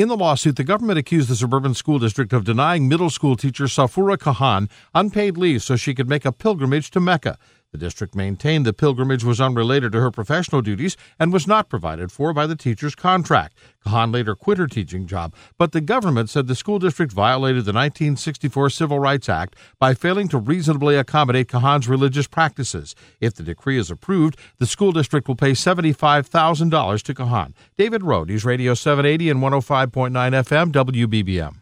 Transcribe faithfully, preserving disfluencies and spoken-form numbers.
In the lawsuit, the government accused the suburban school district of denying middle school teacher Safura Kahan unpaid leave so she could make a pilgrimage to Mecca. The district maintained the pilgrimage was unrelated to her professional duties and was not provided for by the teacher's contract. Kahan later quit her teaching job, but the government said the school district violated the nineteen sixty-four Civil Rights Act by failing to reasonably accommodate Kahan's religious practices. If the decree is approved, the school district will pay seventy-five thousand dollars to Kahan. David Rowe, News Radio seven eighty and one oh five point nine F M, W B B M.